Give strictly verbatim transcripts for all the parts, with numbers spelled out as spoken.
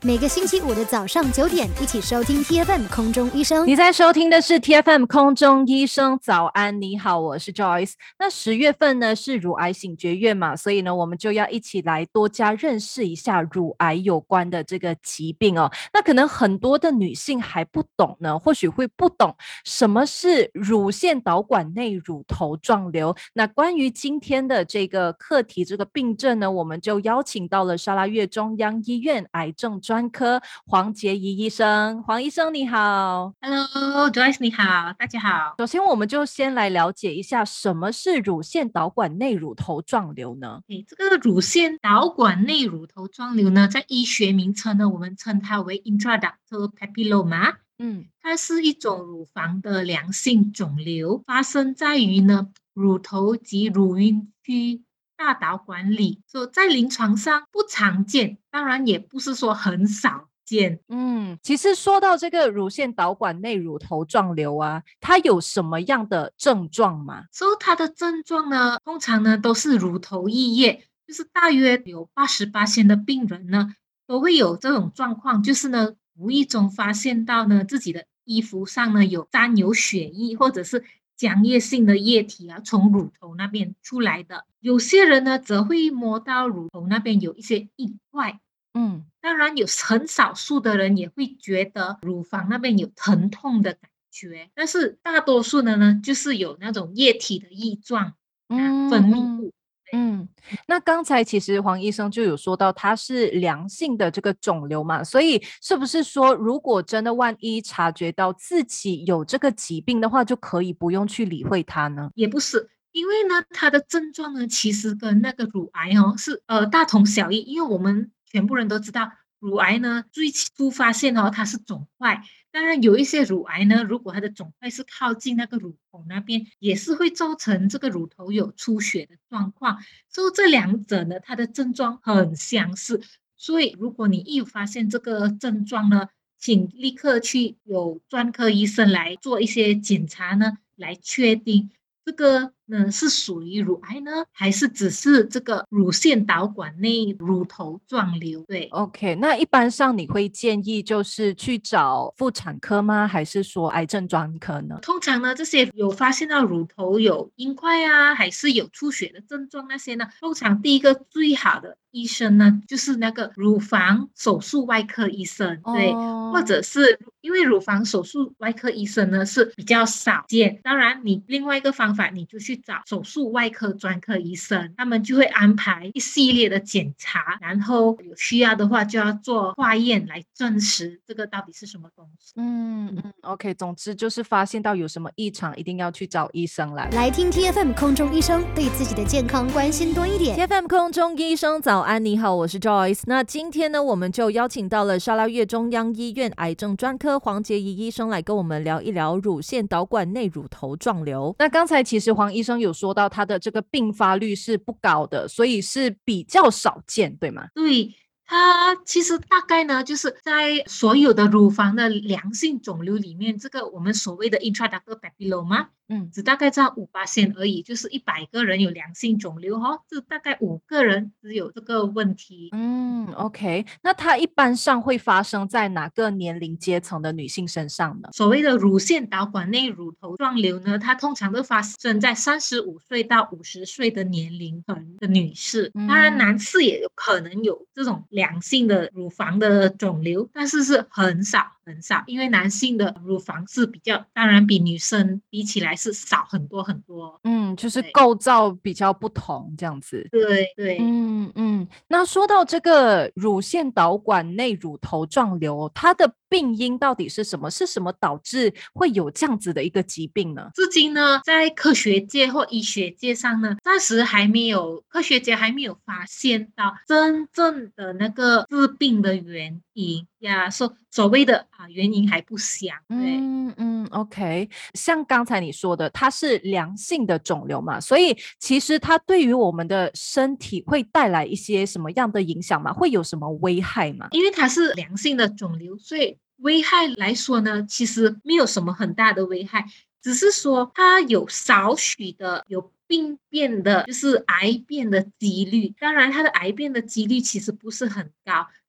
每个星期五的早上九点，一起收听 T F M 空中医生。 你在收听的是 T F M 空中医生早安，你好，我是 Joyce。那十月份呢是乳癌醒觉月嘛，所以呢我们就要一起来多加认识一下乳癌有关的这个疾病哦。那可能很多的女性还不懂呢，或许会不懂什么是乳腺导管内乳头状瘤。那关于今天的这个课题，这个病症呢，我们就邀请到了沙拉越中央医院癌症专科黄洁仪医生。黄医生你好。 Hello Joyce 你好，大家好。 首先我们就先来了解一下什么是乳腺导管内乳头状瘤呢？ 诶这个乳腺导管内乳头状瘤呢，在医学名称呢，我们称它为 intraductal papilloma。 嗯， 它是一种乳房的良性肿瘤，发生在于呢乳头及乳晕区大导管里，所以在临床上不常见，当然也不是说很少见。 嗯，其实说到这个乳腺导管内乳头状瘤啊，它有什么样的症状吗？ 所以它的症状呢，通常呢都是乳头溢液，就是大约有八十八的病人呢都会有这种状况，就是呢无意中发现到呢自己的衣服上呢有沾有血液或者是浆液性的液体啊，从乳头那边出来的。有些人呢则会摸到乳头那边有一些硬块。 嗯， 当然有很少数的人也会觉得乳房那边有疼痛的感觉，但是大多数的呢，就是有那种液体的异状啊，分泌嗯物。 嗯，那刚才其实黄医生就有说到它是良性的这个肿瘤嘛，所以是不是说如果真的万一察觉到自己有这个疾病的话，就可以不用去理会它呢？ 也不是，因为呢，它的症状呢，其实跟那个乳癌哦是呃大同小异，因为我们全部人都知道，乳癌呢最初发现哦它是肿块，当然有一些乳癌呢，如果它的肿块是靠近那个乳头那边，也是会造成这个乳头有出血的状况，所以这两者呢，它的症状很相似，所以如果你一发现这个症状呢，请立刻去有专科医生来做一些检查呢，来确定这个呢是属于乳癌呢，还是只是这个乳腺导管内乳头状瘤？对。 OK，那一般上你会建议就是去找妇产科吗？还是说癌症专科呢？ 通常呢，这些有发现到乳头有硬块啊，还是有出血的症状那些呢，通常第一个最好的医生呢，就是那个乳房手术外科医生，对，或哦， 者是因为乳房手术外科医生呢是比较少见，当然你另外一个方法，你就去找手术外科专科医生，他们就会安排一系列的检查，然后有需要的话就要做化验来证实这个到底是什么东西。嗯。 嗯嗯，OK，总之就是发现到有什么异常，一定要去找医生来。 来听 T F M 空中医生，对自己的健康关心多一点。 T F M 空中医生早安，你好，我是 Joyce。那今天呢，我们就邀请到了沙拉越中央医院癌症专科黄洁仪医生来跟我们聊一聊乳腺导管内乳头状瘤。那刚才其实黄医生有说到他的这个并发率是不高的，所以是比较少见，对吗？ 对，它其实大概呢，就是在所有的乳房的良性肿瘤里面，这个我们所谓的 intraductal papilloma， 嗯， 只大概占五八线而已，就是一百个人有良性肿瘤哦，这大概五个人只有这个问题。 嗯，OK，那它一般上会发生在哪个年龄阶层的女性身上呢？ 所谓的乳腺导管内乳头状瘤呢，它通常都发生在三十五岁到五十岁的年龄层的女士。当然， 嗯男士也有可能有这种良性的乳房的肿瘤，但是是很少很少，因为男性的乳房是比较，当然比女生比起来是少很多很多。 嗯，就是对构造比较不同这样子。 对对。 嗯嗯，那说到这个乳腺导管内乳头状瘤，它的病因到底是什么？是什么导致会有这样子的一个疾病呢？ 至今呢，在科学界或医学界上呢，暂时还没有科学家还没有发现到真正的那个致病的原因呀，所所谓的啊原因还不详。对。 嗯嗯，OK，像刚才你说的，它是良性的肿瘤嘛，所以其实它对于我们的身体会带来一些什么样的影响吗？会有什么危害吗？ 因为它是良性的肿瘤，所以危害来说呢，其实没有什么很大的危害，只是说它有少许的有病变的，就是癌变的几率。当然，它的癌变的几率其实不是很高，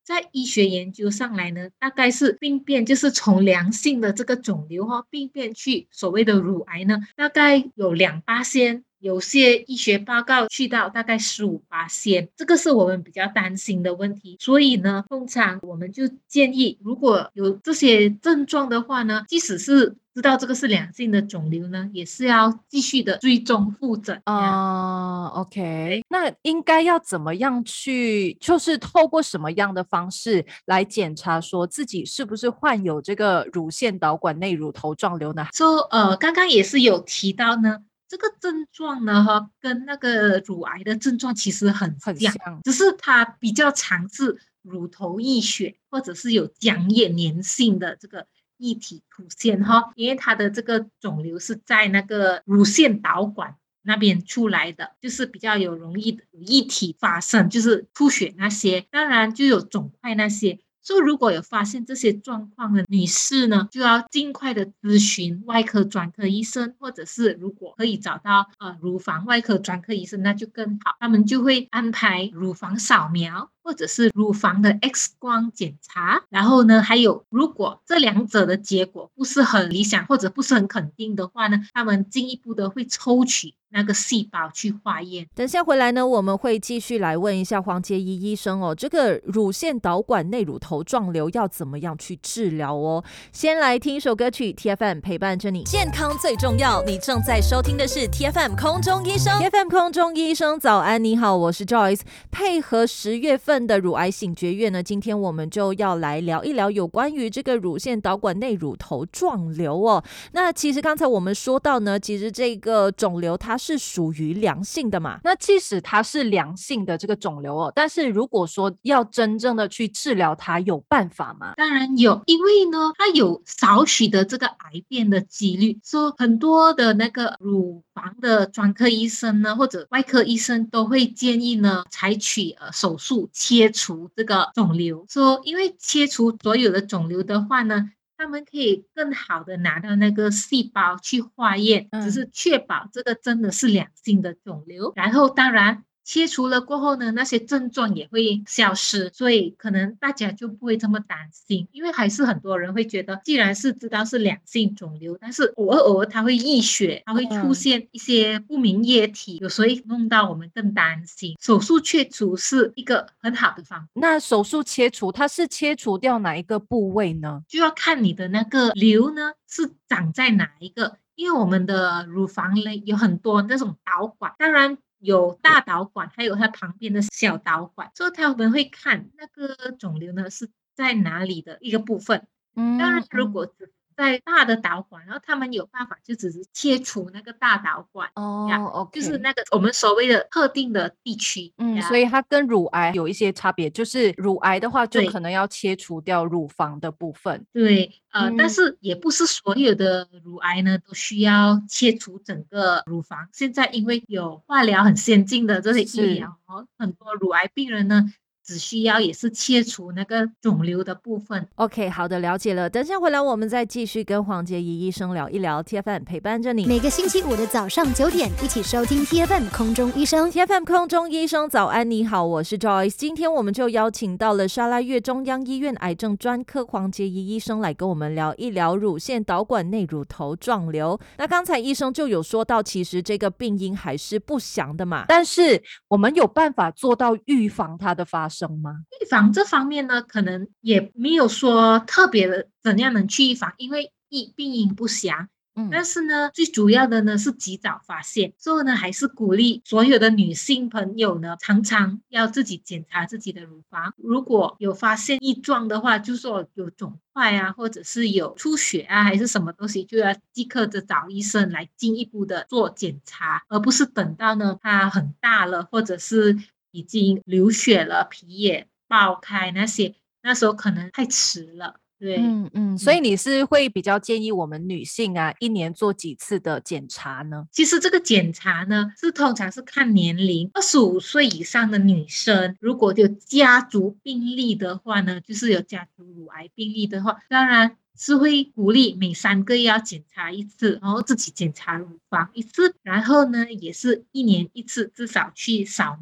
在医学研究上来呢，大概是病变，就是从良性的这个肿瘤哈、哦、病变去所谓的乳癌呢，大概有两八仙。有些医学报告去到大概十五八仙，这个是我们比较担心的问题。所以呢，通常我们就建议，如果有这些症状的话呢，即使是知道这个是良性的肿瘤呢，也是要继续的追踪复诊。 啊、o k 那应该要怎么样去，就是透过什么样的方式来检查说自己是不是患有这个乳腺导管内乳头状瘤呢？ 说、so, 呃，刚刚也是有提到呢。这个症状呢，哈，跟那个乳癌的症状其实很像， 很像只是它比较常是乳头溢血，或者是有浆液粘性的这个液体出现哈，因为它的这个肿瘤是在那个乳腺导管那边出来的，就是比较有容易有液体发生，就是出血那些，当然就有肿块那些。所以如果有发现这些状况的女士呢，就要尽快的咨询外科专科医生，或者是如果可以找到呃乳房外科专科医生，那就更好，他们就会安排乳房扫描或者是乳房的 X 光检查。然后呢，还有如果这两者的结果不是很理想或者不是很肯定的话呢，他们进一步的会抽取那个细胞去化验。 等下回来呢，我们会继续来问一下黄洁仪医生哦，这个乳腺导管内乳头状瘤要怎么样去治疗哦？先来听一首歌曲 ，T F M 陪伴着你，健康最重要。你正在收听的是 T F M 空中医生 ，T F M 空中医生早安，你好，我是 Joyce。配合十月份的乳癌醒觉月呢，今天我们就要来聊一聊有关于这个乳腺导管内乳头状瘤哦。那其实刚才我们说到呢，其实这个肿瘤它是属于良性的嘛。 那即使它是良性的这个肿瘤哦，但是如果说要真正的去治疗它，有办法吗？ 当然有，因为呢，它有少许的这个癌变的几率，说很多的那个乳房的专科医生呢，或者外科医生都会建议呢，采取呃手术切除这个肿瘤。说因为切除所有的肿瘤的话呢，他们可以更好的拿到那个细胞去化验， 嗯只是确保这个真的是良性的肿瘤。然后当然切除了过后呢，那些症状也会消失，所以可能大家就不会这么担心。因为还是很多人会觉得，既然是知道是良性肿瘤，但是偶尔偶尔它会溢血，它会出现一些不明液体，有时候会弄到我们更担心。手术切除是一个很好的方法。 那手术切除，它是切除掉哪一个部位呢？ 就要看你的那个瘤呢是长在哪一个，因为我们的乳房呢有很多那种导管，当然有大导管，还有它旁边的小导管，所以他们会看那个肿瘤呢是在哪里的一个部分。 嗯， 当然，如果只在大的导管，然后他们有办法就只是切除那个大导管， 哦呀 ，OK， 就是那个我们所谓的特定的地区。 嗯， 呀所以它跟乳癌有一些差别，就是乳癌的话，就对可能要切除掉乳房的部分。 对，呃， 嗯但是也不是所有的乳癌呢都需要切除整个乳房。现在因为有化疗很先进的这些是医疗哦，很多乳癌病人呢只需要也是切除那个肿瘤的部分。 OK， 好的，了解了。等下回来，我们再继续跟黄洁仪医生聊一聊。T F M 陪伴着你， 每个星期五的早上九点，一起收听 T F M 空中医生。 T F M 空中医生早安，你好，我是 Joyce。今天我们就邀请到了沙拉越中央医院癌症专科黄洁仪医生来跟我们聊一聊乳腺导管内乳头状瘤。那刚才医生就有说到，其实这个病因还是不详的嘛， 但是我们有办法做到预防它的发生吗？ 预防这方面呢，可能也没有说特别的怎样能去预防，因为疫病因不详。 嗯， 但是呢，最主要的呢是及早发现，所以呢，还是鼓励所有的女性朋友呢，常常要自己检查自己的乳房。如果有发现异状的话，就说有肿块啊，或者是有出血啊，还是什么东西，就要即刻的找医生来进一步的做检查，而不是等到呢它很大了，或者是已经流血了，皮也爆开那些，那时候可能太迟了。对， 嗯嗯，所以你是会比较建议我们女性啊，一年做几次的检查呢？ 其实这个检查呢，是通常是看年龄，二十五岁以上的女生，如果有家族病例的话呢，就是有家族乳癌病例的话，当然是会鼓励每三个月要检查一次，然后自己检查乳房一次，然后呢，也是一年一次，至少去扫描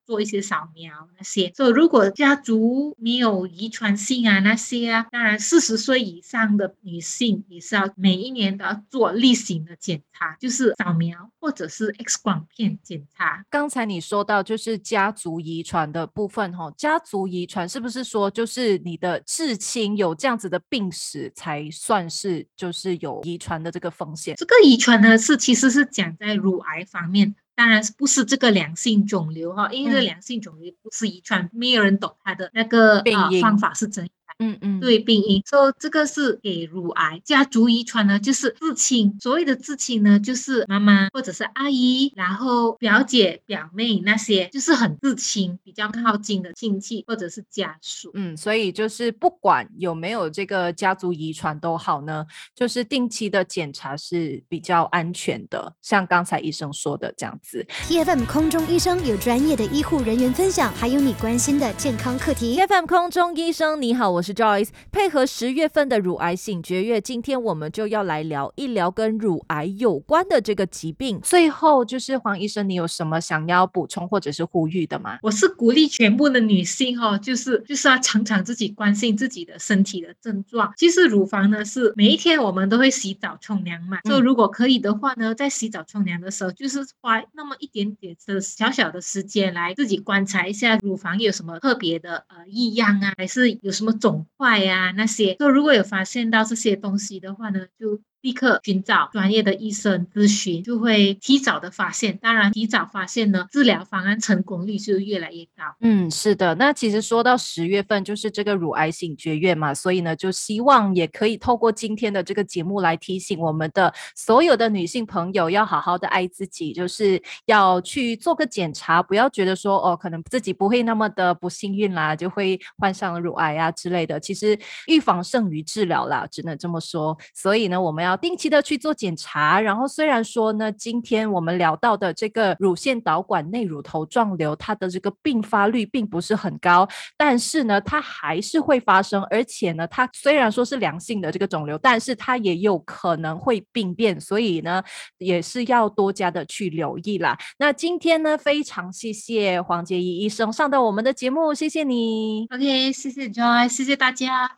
做一些扫描那些。所以如果家族没有遗传性啊那些啊，当然四十岁以上的女性也是要每一年都要做例行的检查，就是扫描或者是 X 光片检查。 刚才你说到就是家族遗传的部分齁，家族遗传是不是说就是你的至亲有这样子的病史才算是就是有遗传的这个风险？ 这个遗传呢是其实是讲在乳癌方面，当然不是这个良性肿瘤哈，因为这个良性肿瘤不是遗传，没有人懂它的那个病因、 呃、方法是怎样。 嗯嗯， 对，病因，所以这个是给乳癌。家族遗传呢，就是至亲，所谓的至亲呢，就是妈妈或者是阿姨，然后表姐、表妹那些，就是很至亲、比较靠近的亲戚或者是家属。 嗯，所以就是不管有没有这个家族遗传都好呢，就是定期的检查是比较安全的，像刚才医生说的这样子。 T F M 空中医生有专业的医护人员分享，还有你关心的健康课题。 T F M 空中医生你好，我是 Joyce。配合十月份的乳癌醒觉月，今天我们就要来聊一聊跟乳癌有关的这个疾病。 最后就是黄医生，你有什么想要补充或者是呼吁的吗？ 我是鼓励全部的女性哦，就是就是要常常自己关心自己的身体的症状。其实乳房呢是每一天我们都会洗澡冲凉嘛，嗯、所以如果可以的话呢，在洗澡冲凉的时候，就是花那么一点点的小小的时间来自己观察一下乳房有什么特别的呃异样啊，还是有什么肿块啊那些。就如果有发现到这些东西的话呢，就立刻寻找专业的医生咨询，就会提早的发现。当然提早发现呢，治疗方案成功率就越来越高。 嗯，是的。那其实说到十月份就是这个乳癌醒觉月嘛，所以呢就希望也可以透过今天的这个节目来提醒我们的所有的女性朋友要好好的爱自己，就是要去做个检查，不要觉得说哦可能自己不会那么的不幸运啦，就会患上乳癌啊之类的。其实预防胜于治疗啦，只能这么说。所以呢我们要定期的去做检查，然后虽然说呢今天我们聊到的这个乳腺导管内乳头状瘤它的这个并发率并不是很高，但是呢它还是会发生，而且呢它虽然说是良性的这个肿瘤，但是它也有可能会病变，所以呢也是要多加的去留意啦。那今天呢非常谢谢黄洁仪医生上到我们的节目，谢谢你。 OK， 谢谢 Joy， 谢谢大家。